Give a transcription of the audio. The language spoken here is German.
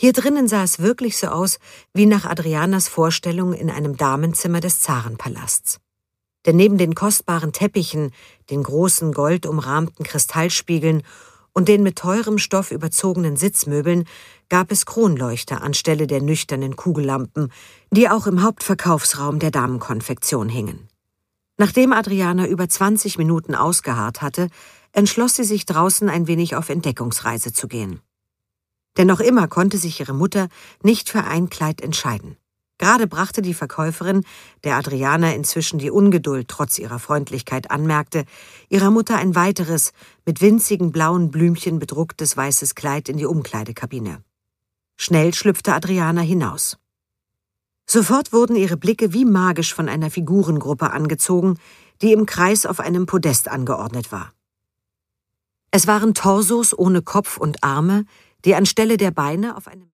Hier drinnen sah es wirklich so aus wie nach Adrianas Vorstellung in einem Damenzimmer des Zarenpalasts. Denn neben den kostbaren Teppichen, den großen goldumrahmten Kristallspiegeln und den mit teurem Stoff überzogenen Sitzmöbeln gab es Kronleuchter anstelle der nüchternen Kugellampen, die auch im Hauptverkaufsraum der Damenkonfektion hingen. Nachdem Adriana über 20 Minuten ausgeharrt hatte, entschloss sie sich draußen ein wenig auf Entdeckungsreise zu gehen. Denn noch immer konnte sich ihre Mutter nicht für ein Kleid entscheiden. Gerade brachte die Verkäuferin, der Adriana inzwischen die Ungeduld trotz ihrer Freundlichkeit anmerkte, ihrer Mutter ein weiteres, mit winzigen blauen Blümchen bedrucktes weißes Kleid in die Umkleidekabine. Schnell schlüpfte Adriana hinaus. Sofort wurden ihre Blicke wie magisch von einer Figurengruppe angezogen, die im Kreis auf einem Podest angeordnet war. Es waren Torsos ohne Kopf und Arme, die anstelle der Beine auf einem